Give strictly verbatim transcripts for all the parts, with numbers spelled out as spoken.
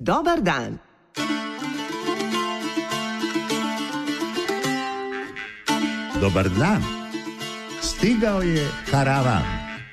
Dobar dan. Dobar dan. Stigao je karavan.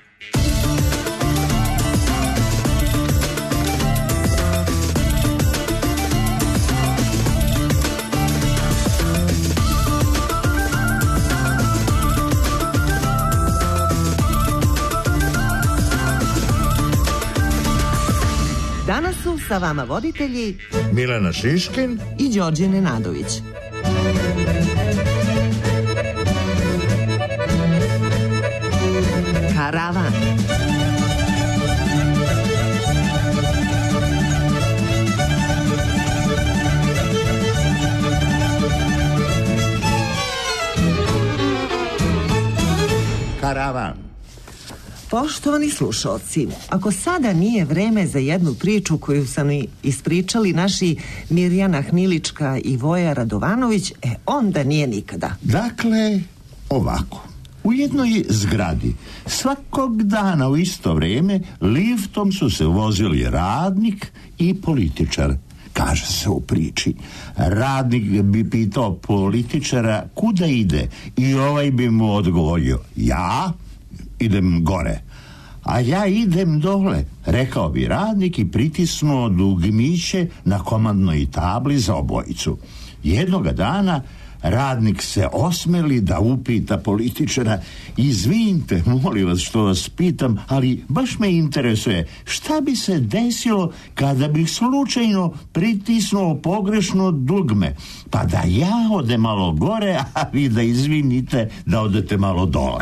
Danas su sa vama voditelji Milena Šiškin i Đorđe Nenadović. Karavan. Karavan. Poštovani slušalci, ako sada nije vreme za jednu priču koju su mi ispričali naši Mirjana Hnilička i Voja Radovanović, e onda nije nikada. Dakle, ovako. U jednoj zgradi svakog dana u isto vrijeme liftom su se vozili radnik i političar. Kaže se u priči, radnik bi pitao političara kuda ide i ovaj bi mu odgovorio, ja idem gore. A ja idem dole, rekao bi radnik i pritisnuo dugmiće na komandnoj tabli za obojicu. Jednoga dana radnik se osmeli da upita političara, izvinite, molim vas što vas pitam, ali baš me interesuje, šta bi se desilo kada bih slučajno pritisnuo pogrešno dugme, pa da ja odem malo gore, a vi da izvinite da odete malo dole.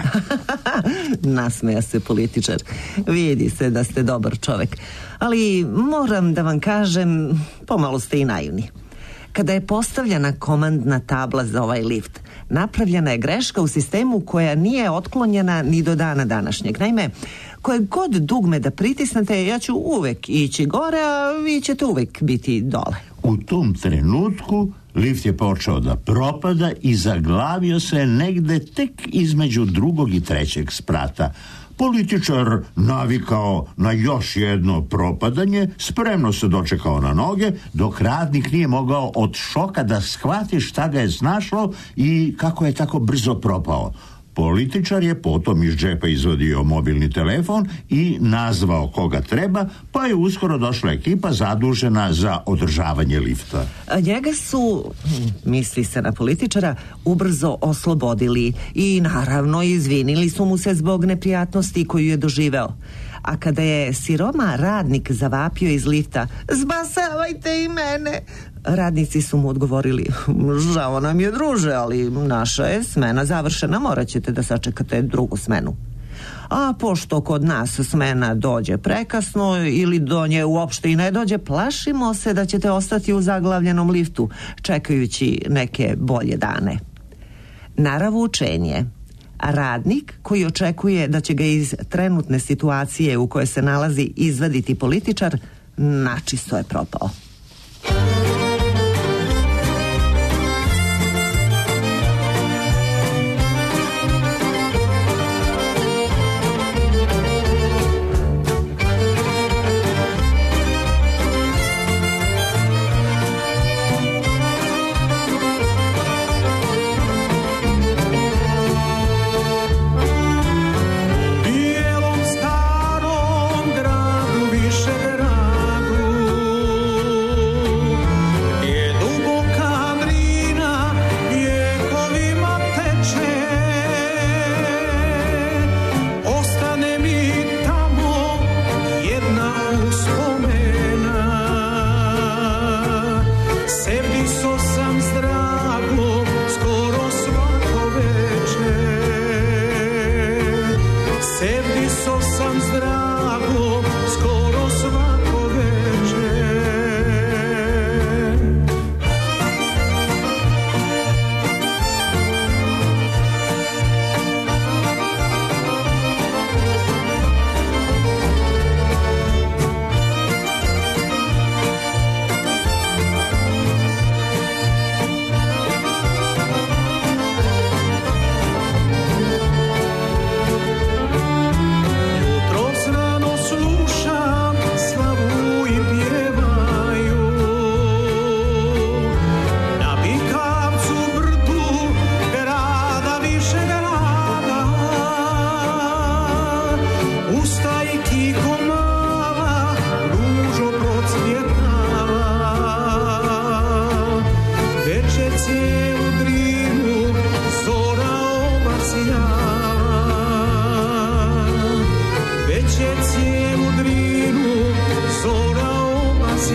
Nasmeja se političar. Vidi se da ste dobar čovek. Ali moram da vam kažem, pomalo ste i naivni. Kada je postavljena komandna tabla za ovaj lift, napravljena je greška u sistemu koja nije otklonjena ni do dana današnjeg. Naime, koje god dugme da pritisnete, ja ću uvek ići gore, a vi ćete uvek biti dole. U tom trenutku lift je počeo da propada i zaglavio se negde tek između drugog i trećeg sprata. Političar, navikao na još jedno propadanje, spremno se dočekao na noge, dok radnik nije mogao od šoka da shvati šta ga je snašlo i kako je tako brzo propao. Političar je potom iz džepa izvadio mobilni telefon i nazvao koga treba, pa je uskoro došla ekipa zadužena za održavanje lifta. A njega su, misli se na političara, ubrzo oslobodili i naravno izvinili su mu se zbog neprijatnosti koju je doživeo. A kada je siroma radnik zavapio iz lifta, zbasavajte i mene, radnici su mu odgovorili, žao nam je druže, ali naša je smena završena, morat ćete da sačekate drugu smenu. A pošto kod nas smena dođe prekasno ili do nje uopšte i ne dođe, plašimo se da ćete ostati u zaglavljenom liftu, čekajući neke bolje dane. Naravučenje. Radnik koji očekuje da će ga iz trenutne situacije u kojoj se nalazi izvaditi političar, načisto je propao. Bijelom starom gradu Višegradu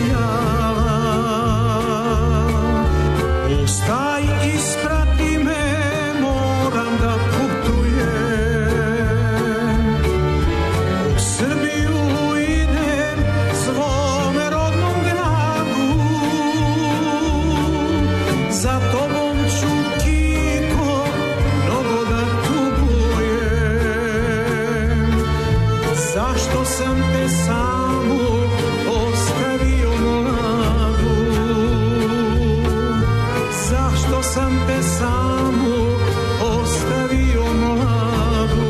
nasmijala. Ustaj, isprati me, moram da putujem. U Srbiju idem, svome rodnom gradu. Za tobom ću, Kiko, mnogo da tugujem. Zašto sam te samu ostavio mladu? Zašto sam te samu ostavio mladu?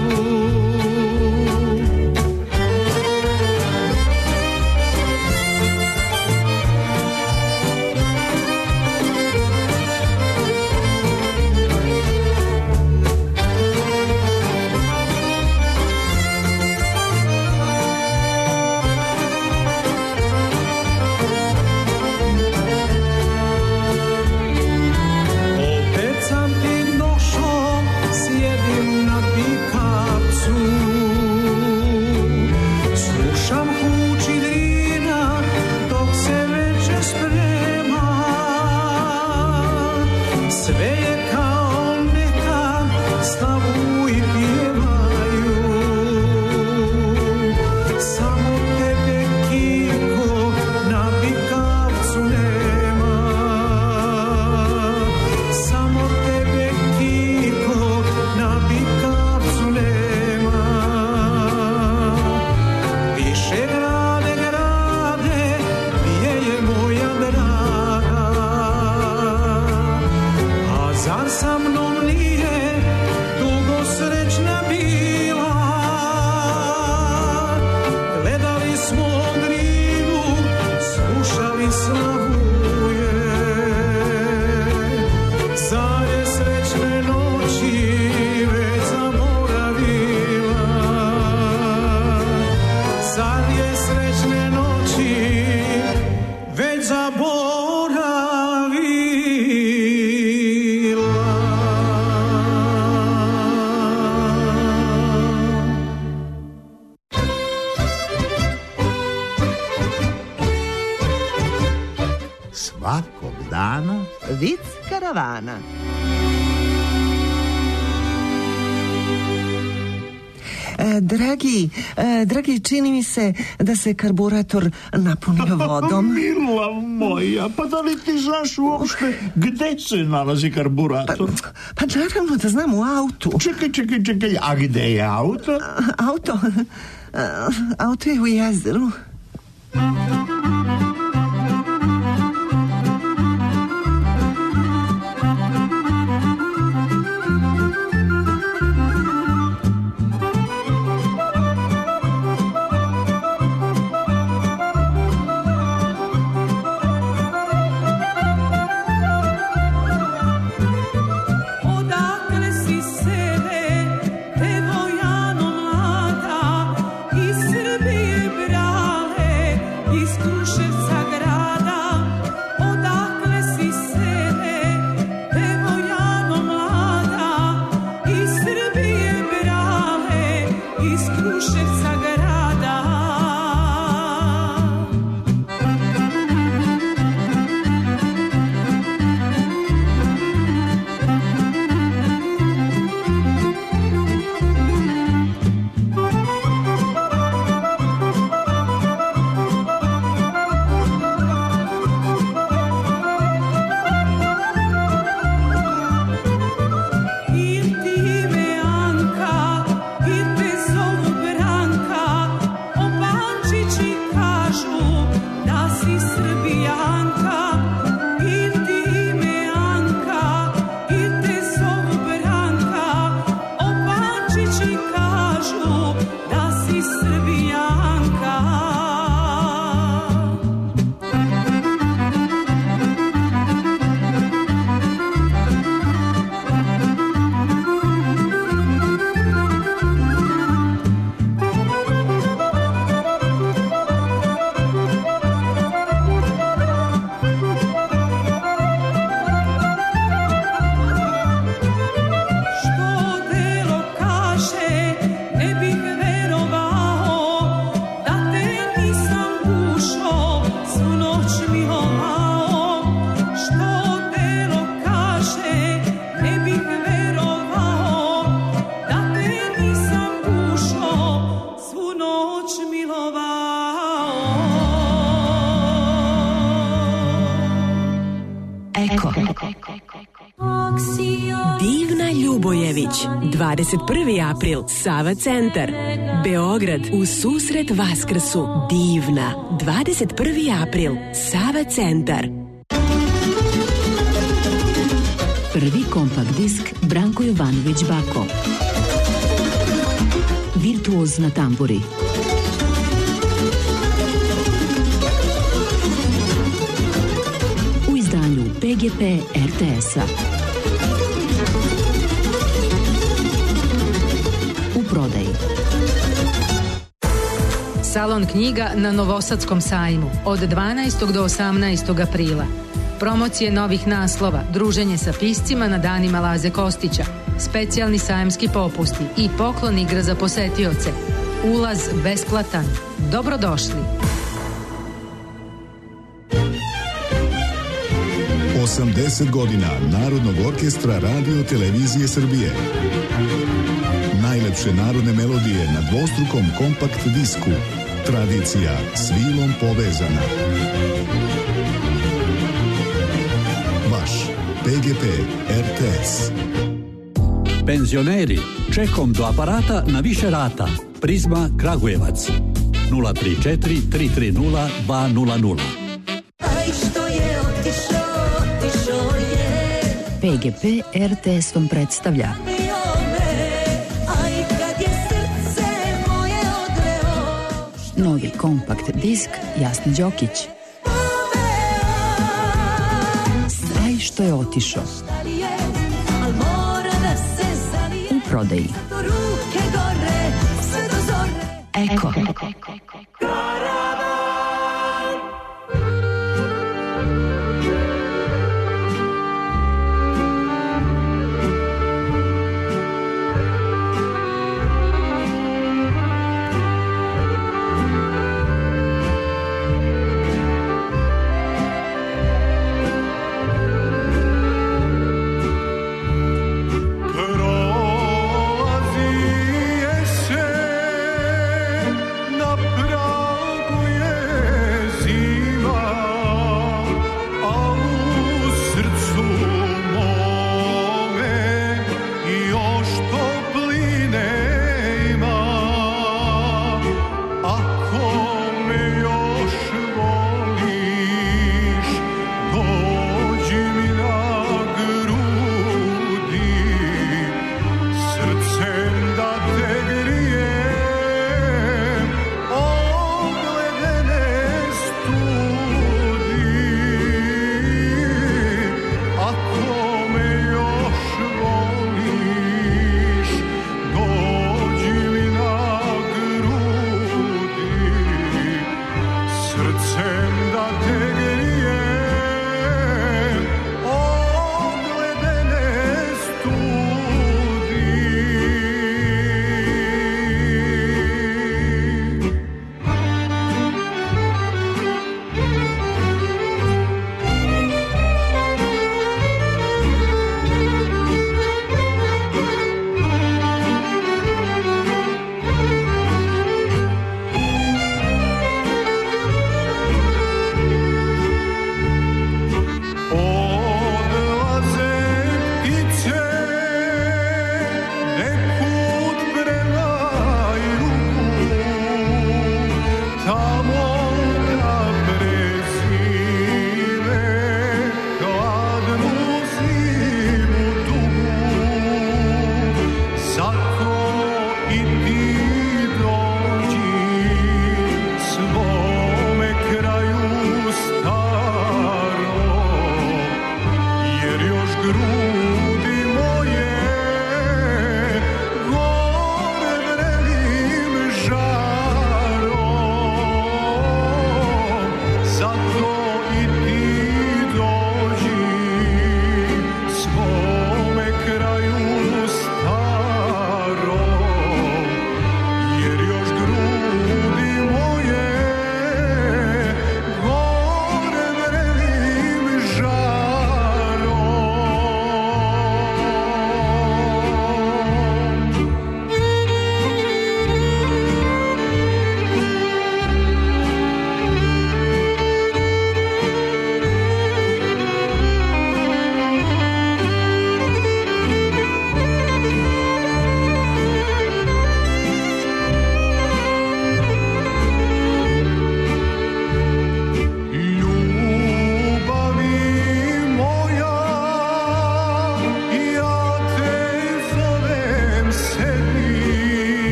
Svakog dana Vic karavana. E, dragi, e, dragi, čini mi se da se karburator napunio vodom. Mila moja, pa da li ti znaš uopšte gde se nalazi karburator? Pa, pa naravno da znam, u autu. Čekaj, čekaj, čekaj, a gde je auto? A, auto? A, auto je u jezeru. I noć milovao, što telo kaže, ne bih verovao, da te nisam dušo svu noć milovao. Eko. Divna Ljubojević, dvadeset prvi april, Sava centar, Beograd, u susret Vaskrsu. Divna, dvadeset prvi april, Sava centar. Prvi kompakt disk Branko Jovanović Bako. Virtuoz na tamburi. U izdanju P G P R T S-a. U prodaji. Salon knjiga na Novosadskom sajmu od dvanaestog do osamnaestog aprila. Promocije novih naslova, druženje sa piscima na danima Laze Kostića, specijalni sajamski popusti i poklon igra za posetioce. Ulaz besplatan. Dobrodošli. osamdeset godina Narodnog orkestra Radio Televizije Srbije. Najlepše narodne melodije na dvostrukom kompakt disku. Tradicija s vilom povezana. Vaš P G P R T S. Penzioneri, čekom do aparata na više rata. Prizma Kragujevac. nula tri četiri tri tri nula dva nula nula. P G P R T S vam predstavlja novi kompakt disk Jasni Đokić. Aj što je otišo. U prodaji. Eko. Prolazi jesen na pravi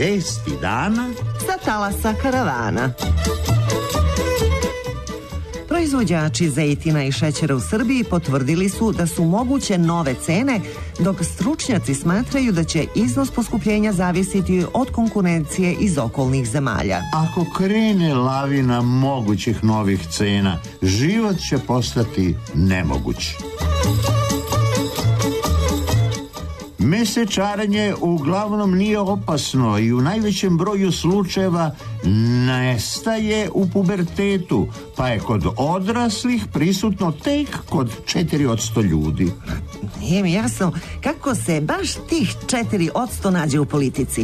Vesti dana sa talasa karavana. Proizvođači zejtina i šećera u Srbiji potvrdili su da su moguće nove cene, dok stručnjaci smatraju da će iznos poskupljenja zavisiti od konkurencije iz okolnih zemalja. Ako krene lavina mogućih novih cena, život će postati nemoguć. Mesečarenje uglavnom nije opasno i u najvećem broju slučajeva nestaje u pubertetu, pa je kod odraslih prisutno tek kod četiri posto ljudi. Nije mi jasno kako se baš tih četiri posto nađe u politici.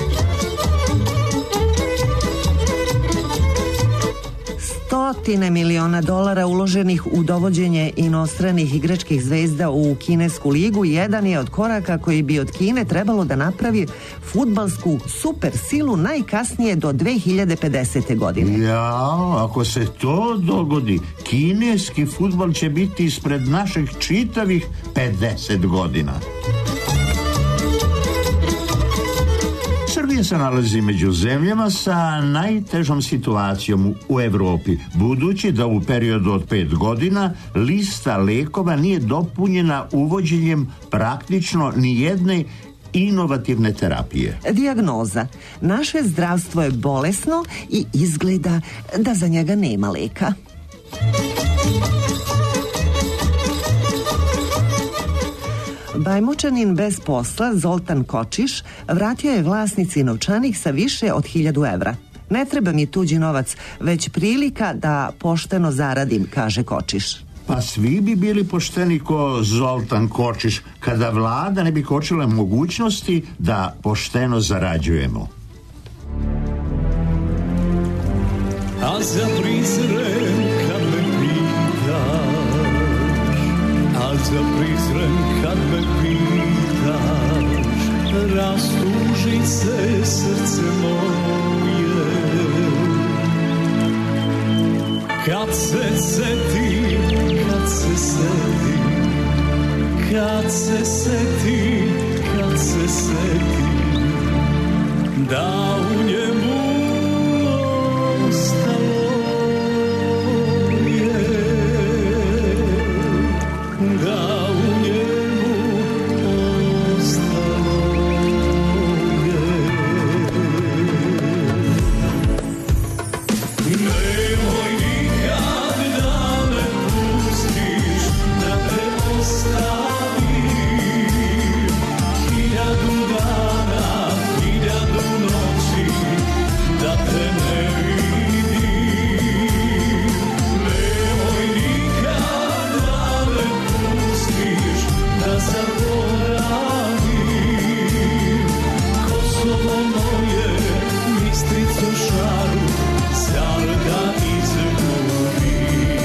Stotine miliona dolara uloženih u dovođenje inostranih igračkih zvezda u kinesku ligu jedan je od koraka koji bi od Kine trebalo da napravi fudbalsku super silu najkasnije do dve hiljade pedesete. godine. Ja, ako se to dogodi, kineski fudbal će biti ispred naših čitavih pedeset godina. Srbija se nalazi među zemljama sa najtežom situacijom u Evropi, budući da u periodu od pet godina lista lekova nije dopunjena uvođenjem praktično ni jedne inovativne terapije. Dijagnoza. Naše zdravstvo je bolesno i izgleda da za njega nema leka. Bajmočanin bez posla Zoltan Kočiš vratio je vlasnici novčanik sa više od hiljadu evra. Ne treba mi tuđi novac, već prilika da pošteno zaradim, kaže Kočiš. Pa svi bi bili pošteni ko Zoltan Kočiš kada vlada ne bi kočila mogućnosti da pošteno zarađujemo. A za prizren kad me pitaš, a za prizren kad me pitaš, rastuži se srce moje. Kad se setim, kad se setim, kad se setim, kad se setim, da u njemu ostalo je, da u njemu ostalo je. Nemoj nikad da me pustiš, da te ostavim, hiljadu dana, hiljadu noći, da te ne vidim. Nemoj nikad da me pustiš, da zaboravim Kosovo moje, Bistricu šaru, zar da izgubim.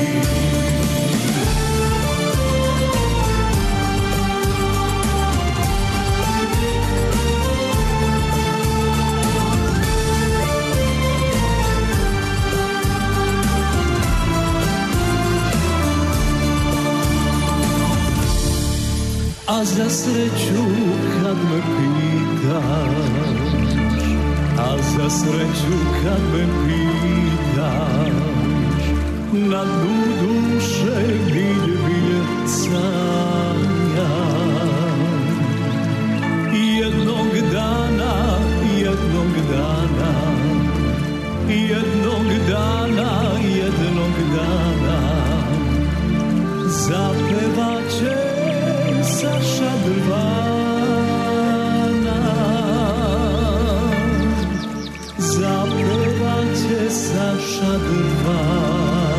A za sreću kad me pitaš, a za sreću kad me pitaš, na dnu duše bilje, bilje sanjam. Jednog dana, jednog dana, jednog dana, jednog dana, zapevaće Saša Drvana, zapevaće Saša Drvana.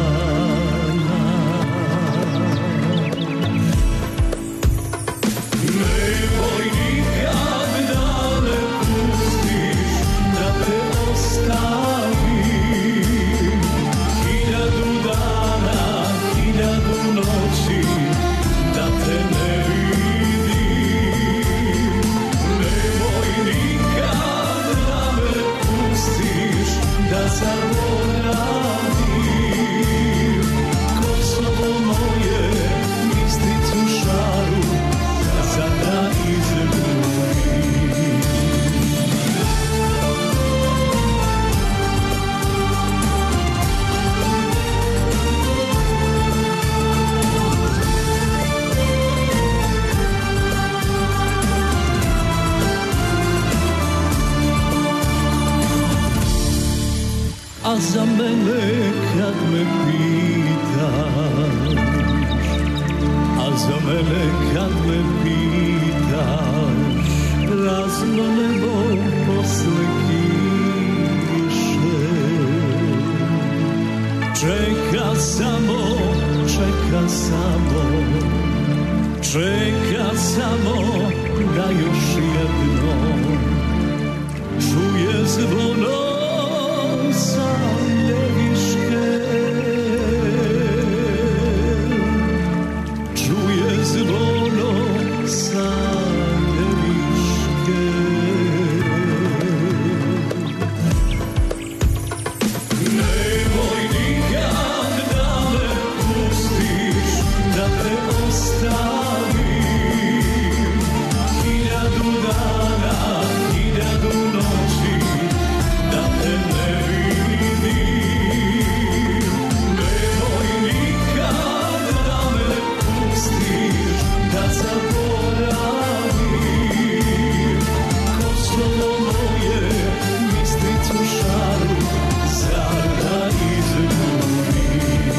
Nemoj nikad da me pustiš, da te ostavim, hiljadu dana, hiljadu noći, mene kad me pitaš, prazno nebo posle kiše. Čeka samo, čeka samo, čeka samo da još jednom čuje zvono sa Ljeviške. Čuje zvono sa Ljeviške. Nemoj nikad da me pustiš, da te ostavim. Hiljadu dana, hiljadu noći, da te ne vidim. Nemoj nikad da me pustiš, da zaboravim. Kosovo moje, mistricu šaru, zar da izgubim.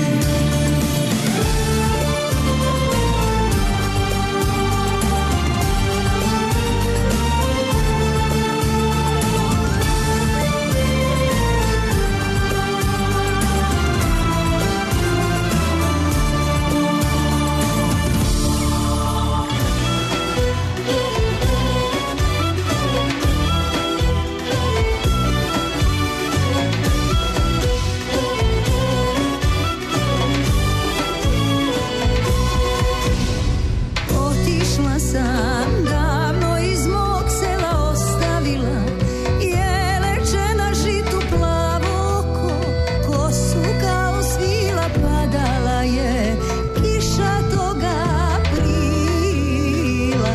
Otišla sam, davno iz mog sela ostavila, jeleče na žitu plavo oko, kosu kao svila padala je, kiša toga aprila.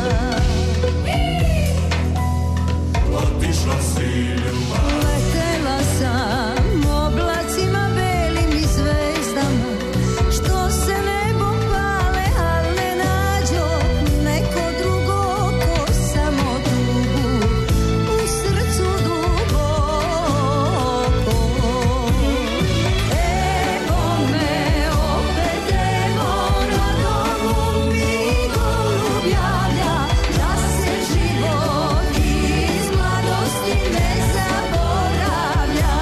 Otišla si ljubav, Letela sam oblacima belim i zvezdama, što se nebom pale, al ne nađo neko drugo ko samo tugu u srcu duboko. Evo me opet, evo na domu mi golub javlja, da se život iz mladosti ne zaboravlja.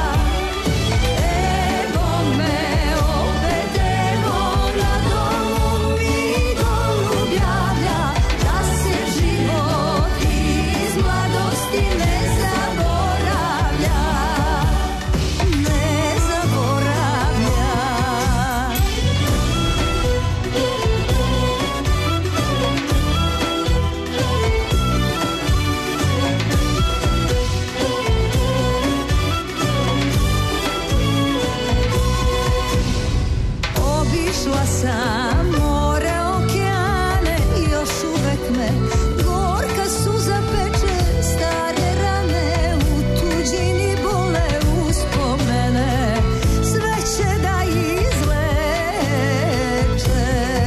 Evo me opet, evo na domu mi golub javlja, da se život iz mladosti ne zaboravlja, ne zaboravlja. Obišla sam more, okeane, još uvek me gorka suza peče, stare rane u tuđini bole uspomene, sve će da izleče.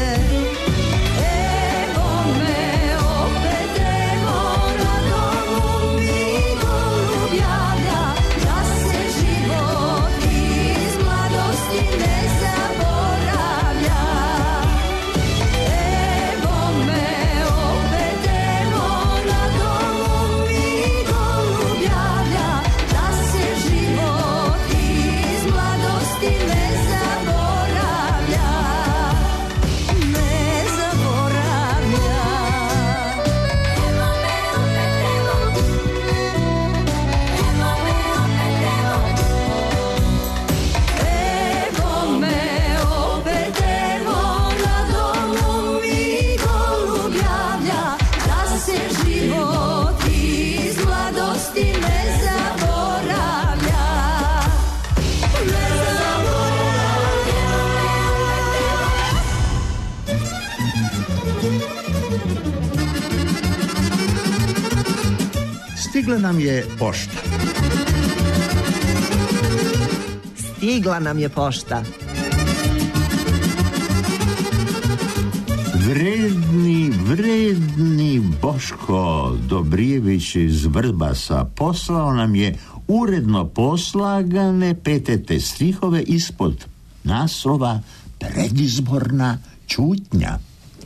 Evo me opet, evo na domu mi golub javlja, da se život iz mladosti ne zaboravlja. Evo me opet, evo na domu mi golub javlja, da se život iz mladosti ne zaboravlja, ne zaboravlja. Evo me opet, evo, evo me opet, evo. Evo me opet, evo na domu mi golub javlja, da se život iz mladosti ne zaboravlja, ne zaboravlja. Stigla nam je pošta. Stigla nam je pošta. Vredni, vredni Boško Dobrijević iz Vrbasa poslao nam je uredno poslagane petete stihove ispod naslova Predizborna ćutnja.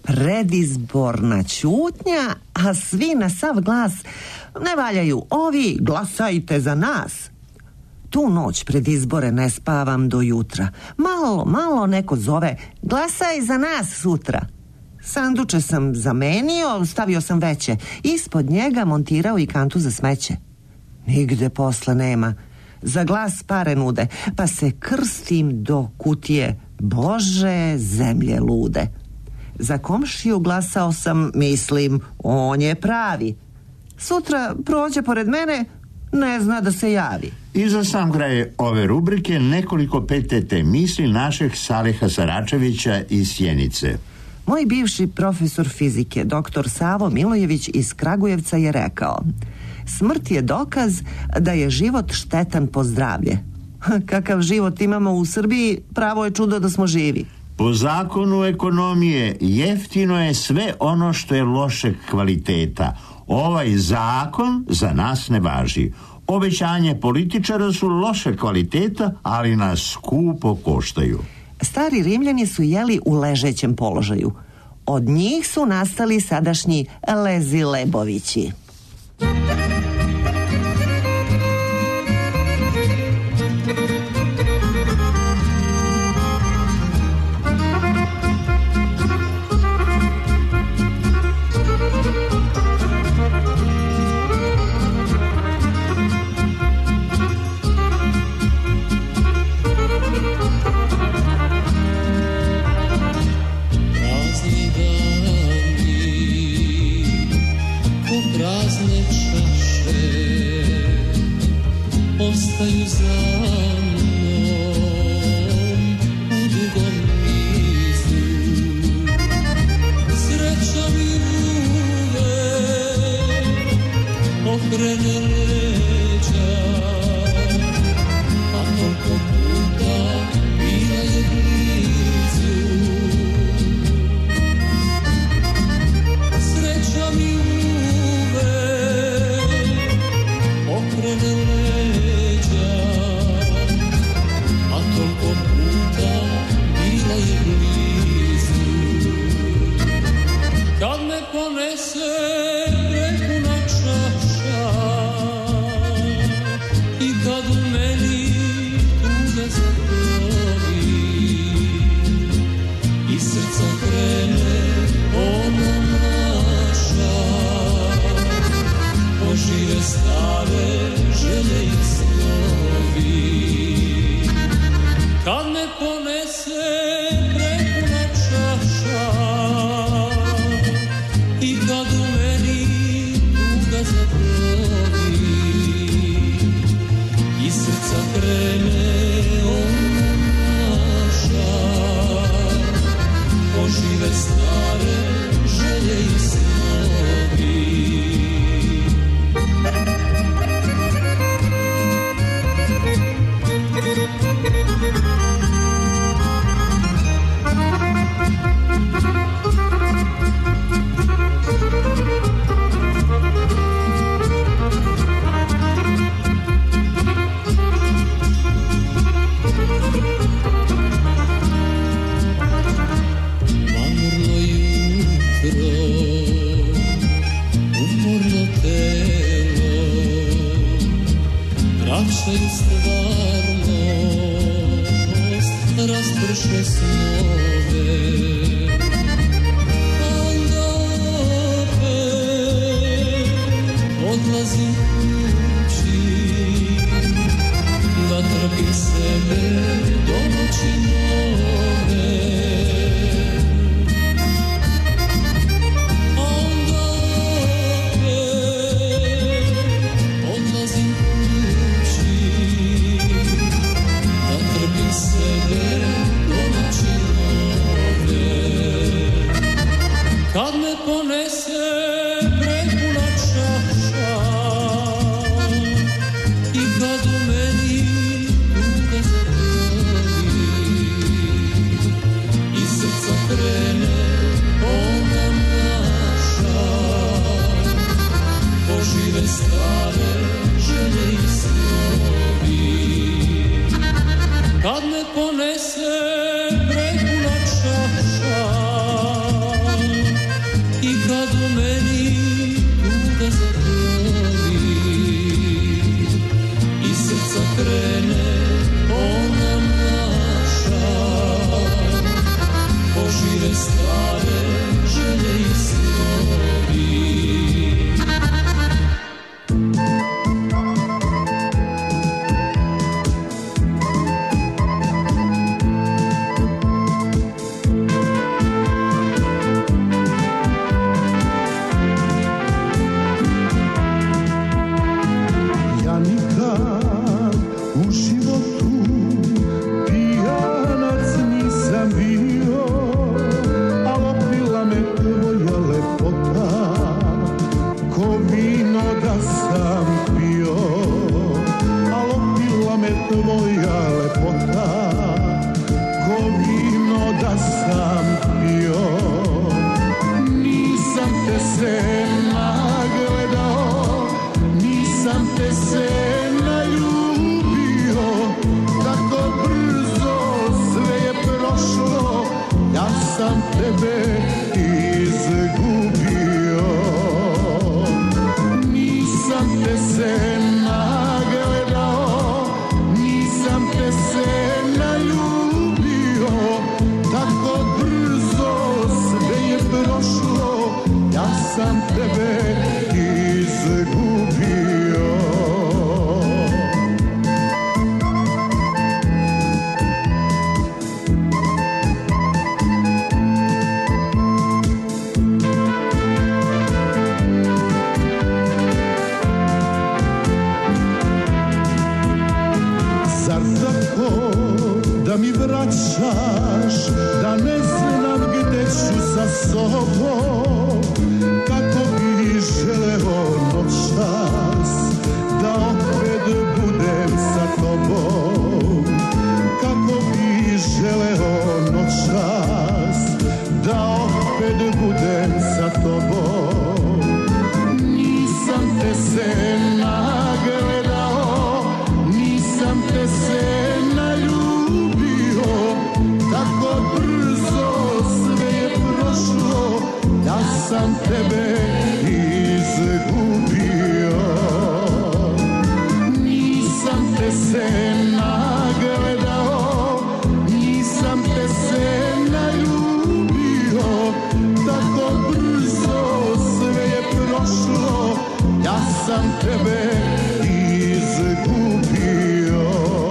predizborna ćutnja, a svi na sav glas: ne valjaju ovi, glasajte za nas. Tu noć pred izbore ne spavam do jutra. Malo, malo neko zove: glasaj za nas sutra. Sanduče sam zamenio, stavio sam veće. Ispod njega montirao i kantu za smeće. Nigde posla nema. Za glas pare nude, pa se krstim do kutije. Bože, zemlje lude. Za komšiju glasao sam, mislim, on je pravi. Sutra prođe pored mene, ne zna da se javi. I za sam kraj ove rubrike nekoliko P T T misli našeg Saleha Saračevića iz Sjenice. Moj bivši profesor fizike, doktor Savo Milojević iz Kragujevca, je rekao: smrt je dokaz da je život štetan po zdravlje. Kakav život imamo u Srbiji, pravo je čudo da smo živi. Po zakonu ekonomije jeftino je sve ono što je lošeg kvaliteta. Ovaj zakon za nas ne važi. Obećanje političara su loše kvaliteta, ali nas skupo koštaju. Stari Rimljani su jeli u ležećem položaju. Od njih su nastali sadašnji lezilebovići. Ostaju za mnom u dugom nizu. Sreća mi uvek okrene leđa, a toliko puta bila je blizu. Sreća mi uvek okrene leđa, a toliko puta bila je blizu. Kad me ponese prepuna čaša i kad u meni tuga zapravi i srca krene ona naša, ožive stare želje i snovi. Kad me ponese prepuna čaša i kad u meni tuga zapravi i srca krene ona naša, ožive stare želje i snovi. Mamurno jutro, umorno telo, vraćaju stvarnost, rasprše snove. Onda opet odlazim kući, da trpim sebe do noći nove. Onda opet odlazim kući, da trpim sebe do noći nove. Kad me ponese prepuna čaša i kad u meni tuga zapravi i srca krene ona naša, ožive stare želje i snovi. Kad me ponese prepuna čaša šire stare želje i snovi. Ja nikad u životu pijanac nisam bio, a opila me tvoja lepota, ko vino da sam pio. A opila me tvoja lepota, ko vino da sam pio. Nisam te se nagledao, nisam te se naljubio, tako brzo sve je prošlo, ja sam tebe izgubio. Nisam te se nagledao, nisam te se naljubio, tako brzo sve je prošlo, ja sam tebe izgubio. Zar tako da mi vraćaš, da ne znam gde ću sa sobom, kako bi želeo noćas da opet budem sa tobom, kako bi želeo noćas da opet budem sa tobom. Nisam te se nagledao, nisam te se naljubio, tako brzo sve je prošlo, ja sam tebe izgubio. Nisam te se nagledao, nisam te se naljubio, tako brzo sve je prošlo, ja sam tebe izgubio.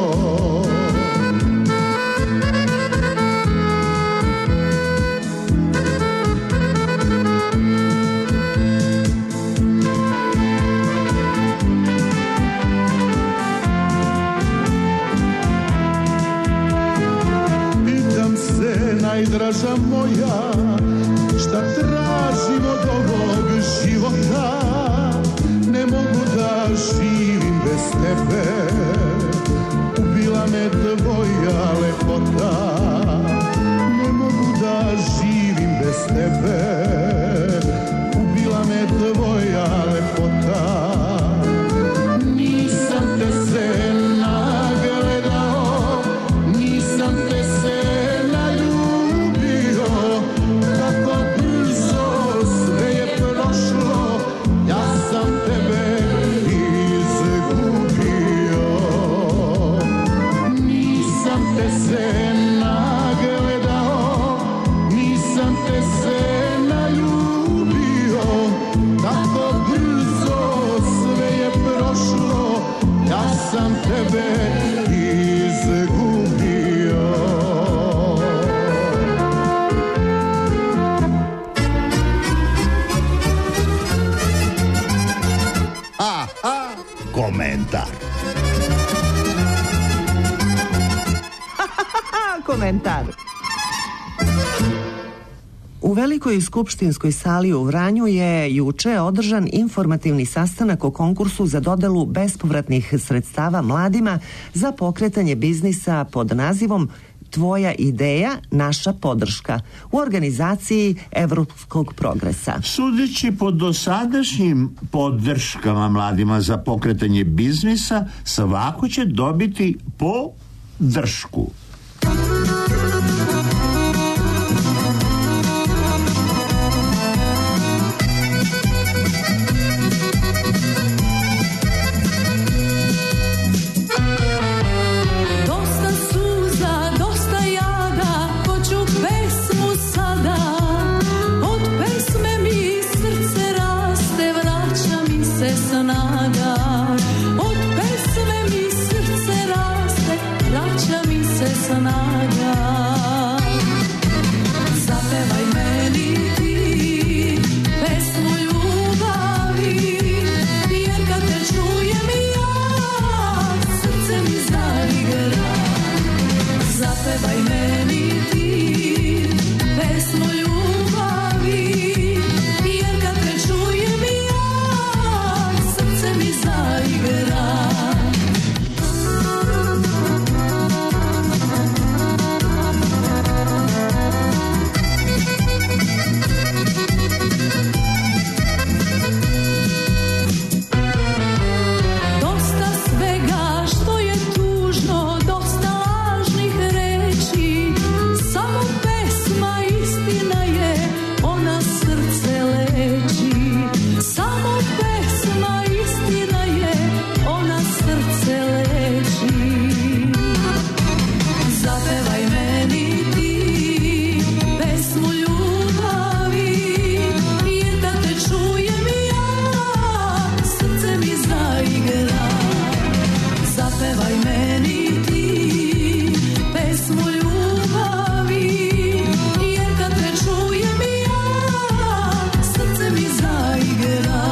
Pitam se, najdraža moja, šta tražim od ovog života, ne mogu da živim bez tebe, ubila me tvoja lepota, ne mogu da živim bez tebe, ubila me tvoja lepota. Nisam te se nagledao, nisam te se naljubio, tako brzo sve je prošlo, ja sam tebe izgubio. Nisam te se nagledao, nisam te se naljubio, tako brzo sve je prošlo, ja sam tebe izgubio. Aha, komentar. Komentar. U Velikoj skupštinskoj sali u Vranju je juče održan informativni sastanak o konkursu za dodelu bespovratnih sredstava mladima za pokretanje biznisa pod nazivom Tvoja ideja, naša podrška u organizaciji Evropskog progresa. Sudeći po dosadašnjim podrškama mladima za pokretanje biznisa, svako će dobiti po dršku. Dosta suza, dosta jada, hoću pesmu sad snaga. Od pesme mi srce raste, vraća mi se snaga. Zapevaj meni ti pesmu ljubavi, jer kad te čujem ja, srce mi zaigra. Zapevaj meni ti pesmu ljubavi, jer kad te čujem ja, srce mi zaigra. Dosta svega što je tužno, dosta lažnih reči, samo pesma istina je, ona srce leči. Samo pesma istina je, ona srce leči. Zapevaj meni ti pesmu ljubavi, jer kad te čujem ja, srce mi zaigra. Zapevaj meni ti pesmu ljubavi, jer kad te čujem ja, srce mi zaigra.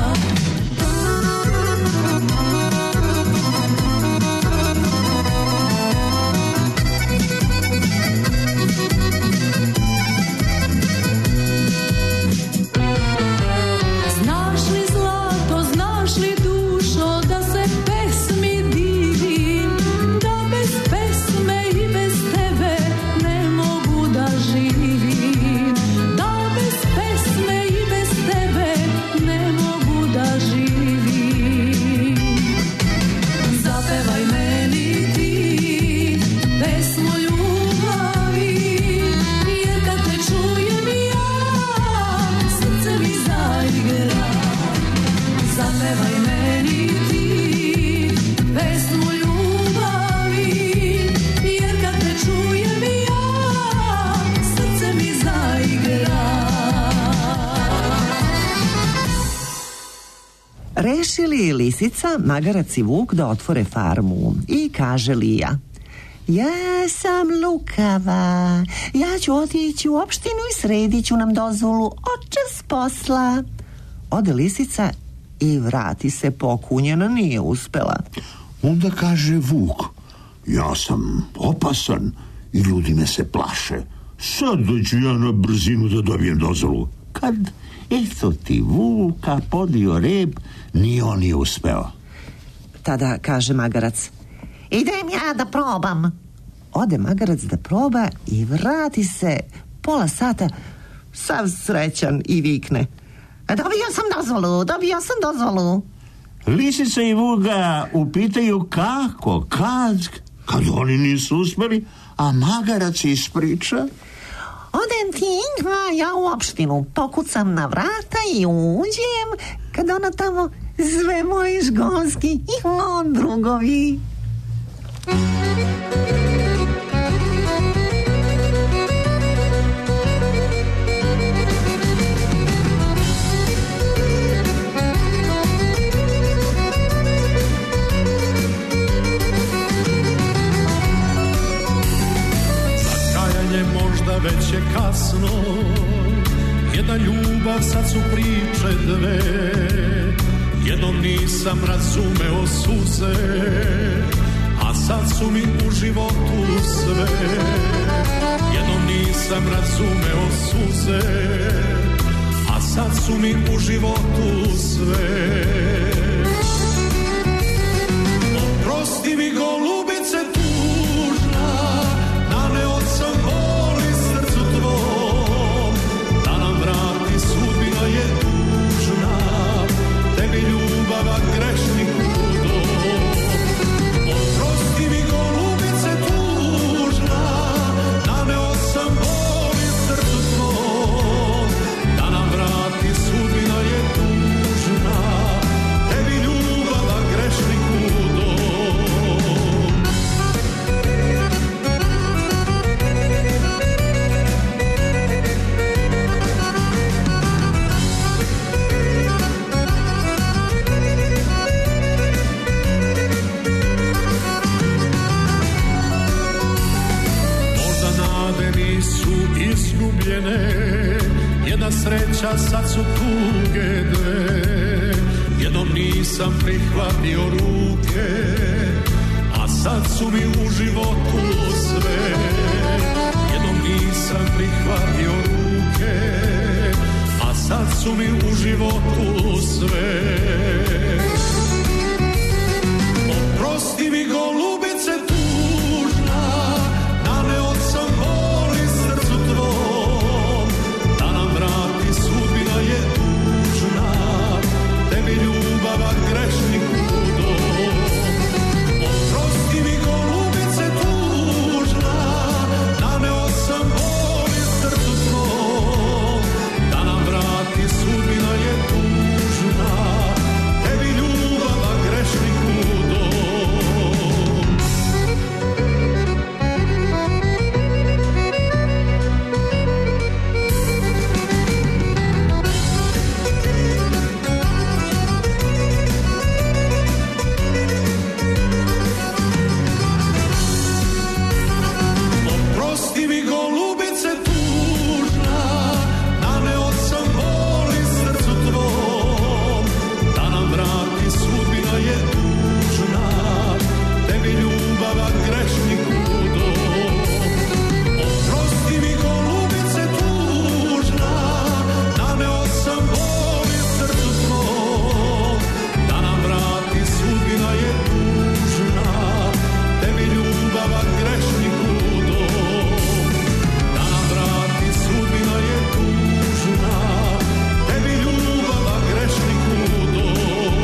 Znaš li zlato, znaš li dušo, da se pesmi divim, da bez pesme i bez tebe ne mogu da živim, da bez pesme i bez tebe ne mogu da živim. Zapevaj meni ti pesmu ljubavi, jer kad te čujem ja, srce mi zaigra. Zapevaj meni ti pesmu ljubavi, jer kad te čujem ja, srce mi zaigra. Rešili Lisica, Magarac i Vuk da otvore farmu i kaže Lija: ja sam lukava, ja ću otići u opštinu i sredit ću nam dozvolu očas posla. Ode Lisica i vrati se pokunjena, nije uspela. Onda kaže Vuk: ja sam opasan i ljudi me se plaše. Sad ću ja na brzinu da dobijem dozvolu. Kad, eto ti Vuka podio rep, ni on nije uspeo. Tada kaže Magarac: idem ja da probam. Ode Magarac da proba i vrati se pola sata sav srećan i vikne: dobio sam dozvolu, dobio sam dozvolu. Lisica i Vuk ga upitaju kako, kad, kad oni nisu uspeli, a Magarac ispriča: Odem ti ja u opštinu, pokucam na vrata i uđem, kad ona tamo sve moji žgonski i on drugovi. Možda već je kasno, jedna ljubav, sad su priče dve. Jednom nisam razumeo suze, a sad su mi u životu sve. Jednom nisam razumeo suze, a sad su mi u životu sve. Oprosti mi golubice tužna, naneo sam boli srcu tvom, da nam vrati sudbina je tužna, tebi ljubava grešniku dom. Oprosti mi golubice tužna, naneo sam boli srcu tvom, da nam vrati sudbina je tužna, tebi ljubava grešniku dom. izgubljene, jedna sreća, sad su tuge dve. Jednom nisam prihvatio ruke, a sad su mi u životu sve. Jednom nisam prihvatio ruke, a sad su mi u životu sve. Oprosti mi golubice tužna, naneo sam bol i srcu tvom, da nam vrati sudbina je tužna, tebi ljubava grešniku dom. Oprosti mi golubice tužna, naneo sam bol i srcu tvom, da nam vrati sudbina je tužna, tebi ljubava grešniku dom. Oprosti mi golubice tužna, naneo sam bol i srcu tvom, da nam vrati sudbina je tužna, tebi ljubava grešniku dom. Oprosti mi golubice tužna, naneo sam bol i srcu tvom, da nam vrati sudbina je tužna, tebi ljubava grešniku dom. Da nam vrati sudbina je tužna, tebi ljubava grešniku dom.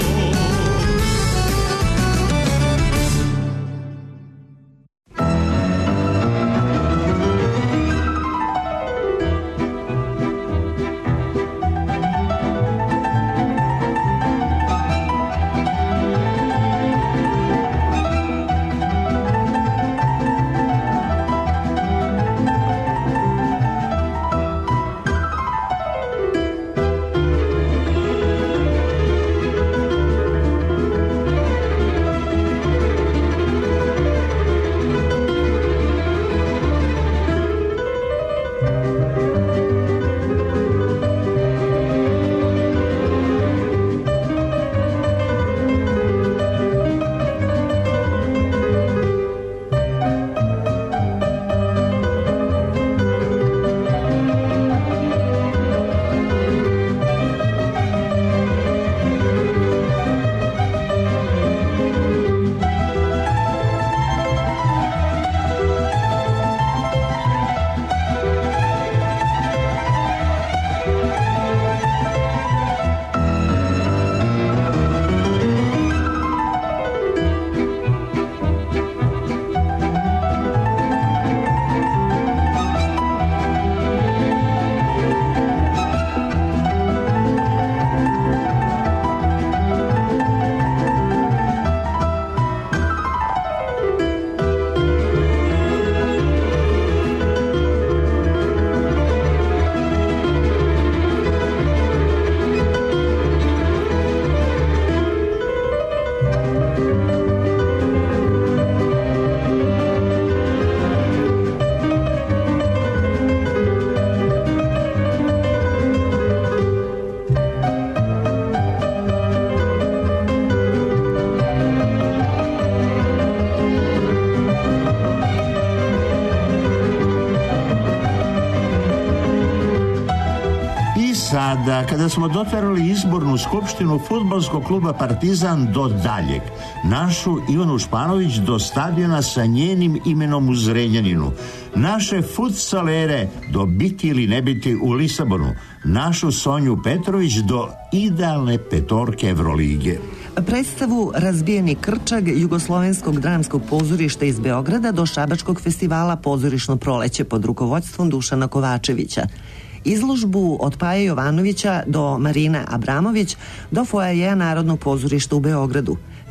Sada, kada smo doterali izbornu skupštinu fudbalskog kluba Partizan do daljeg, našu Ivanu Španović do stadiona sa njenim imenom u Zrenjaninu, naše futsalere do biti ili ne biti u Lisabonu, našu Sonju Petrović do idealne petorke Evrolige. Predstavu Razbijeni krčag Jugoslovenskog dramskog pozorišta iz Beograda do Šabačkog festivala Pozorišno proleće pod rukovodstvom Dušana Kovačevića. Izložbu od Paje Jovanovića do Marine Abramović do foajeja Narodnog pozorišta u Beogradu.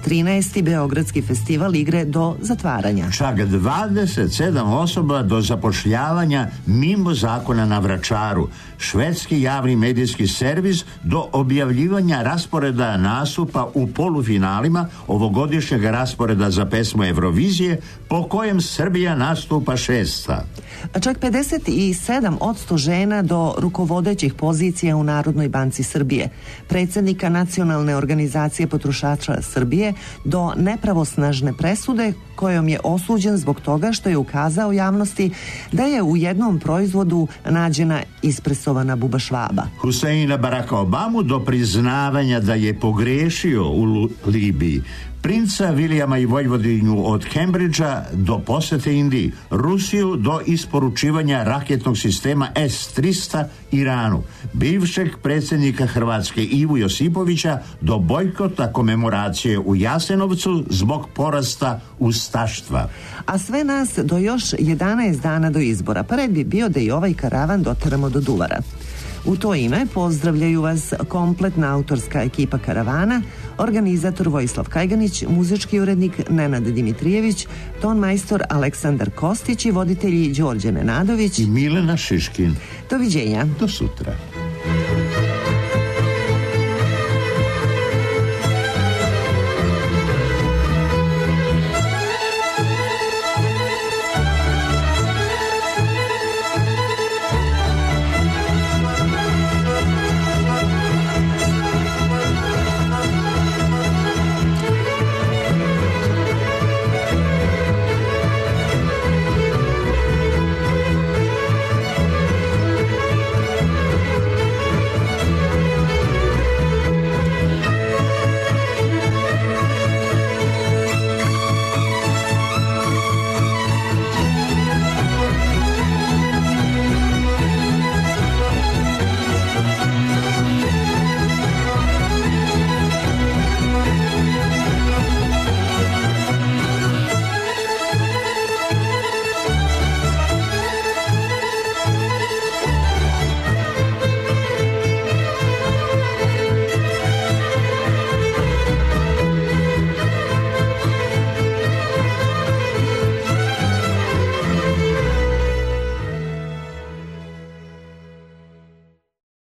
trinaesti Beogradski festival igre do zatvaranja. Čak dvadeset sedam osoba do zapošljavanja mimo zakona na Vračaru. Švedski javni medijski servis do objavljivanja rasporeda nastupa u polufinalima ovogodišnjeg rasporeda za pesmu Eurovizije, po kojem Srbija nastupa šesta. A čak pedeset sedam odsto žena do rukovodećih pozicija u Narodnoj banci Srbije, predsjednika Nacionalne organizacije potrošača Srbije do nepravosnažne presude kojom je osuđen zbog toga što je ukazao javnosti da je u jednom proizvodu nađena ispresovana buba švaba. Huseina Baraka Obamu do priznavanja da je pogrešio u Libiji, princa Vilijama i Vojvodinju od Cambridgea do posete Indiji, Rusiju do isporučivanja raketnog sistema S tristo Iranu, bivšeg predsjednika Hrvatske Ivu Josipovića do bojkota komemoracije u Jasenovcu zbog porasta ustaštva. A sve nas do još jedanaest dana do izbora, pa red bi bio da i ovaj karavan doteramo do Duvara. U to ime pozdravljaju vas kompletna autorska ekipa karavana, organizator Vojislav Kajganić, muzički urednik Nenad Dimitrijević, ton majstor Aleksandar Kostić i voditelji Đorđe Nenadović i Milena Šiškin. Doviđenja. Do sutra.